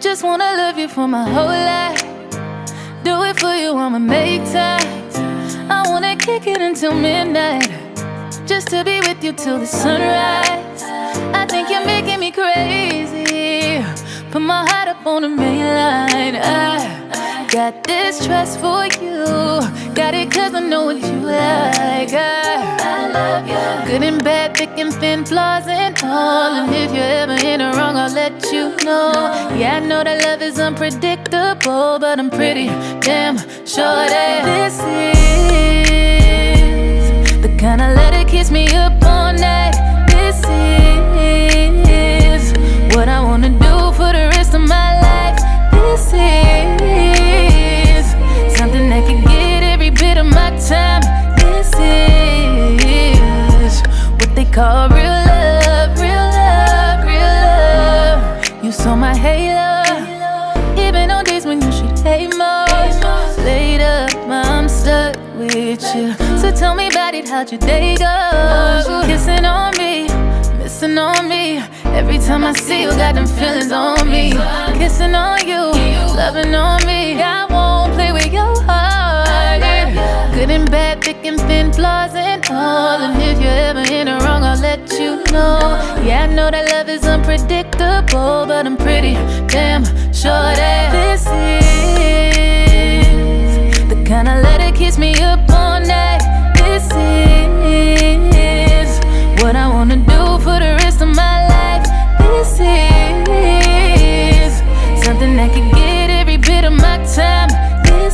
Just wanna love you for my whole life. Do it for you, I'ma make time. I wanna kick it until midnight, just to be with you till the sunrise. I think you're making me crazy. Put my heart up on the main line. I got this trust for you. Got it cause I know what you like. I love you. Good and bad, thick and thin, flaws and all. And if you're ever in the wrong, I'll let you know. Yeah, I know that love is unpredictable, but I'm pretty damn sure that this is the kind of love that keeps me up all night. This is what I wanna do for the rest of my life. This is something that can get every bit of my time. This is what they call real love, real love, real love. You saw my halo, even on days when you should hate most. Later, I'm stuck with you. So tell me about it, how'd your day go? Kissing on me, missing on me. Every time I see you, got them feelings on me. Kissing on you, loving on me. I won't play with your heart. Good and bad, thick and thin, flaws and all. And if you're ever in the wrong, I'll let you know. Yeah, I know that love is unpredictable, but I'm pretty damn sure that this is the kind of love that keeps me up all night. This is what I wanna do for the rest of my life. This is something that can get every bit of my time. This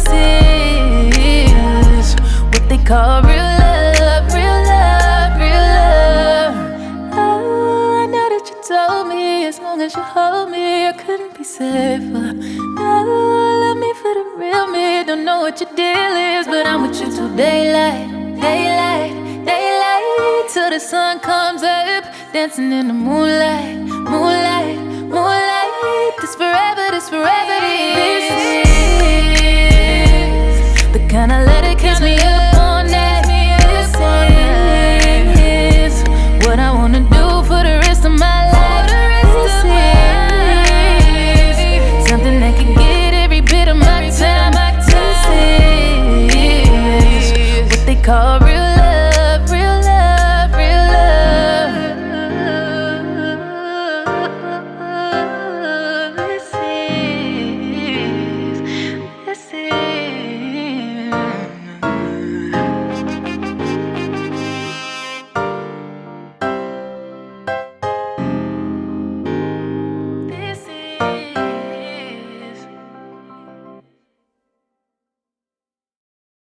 is what they call real love, real love, real love. Oh, I know that you told me as long as you hold me, I couldn't be safer. No, love me for the real me. Don't know what your deal is, but I'm with you till daylight, daylight, daylight, till the sun comes up, dancing in the moonlight, moonlight, moonlight. This forever, this forever.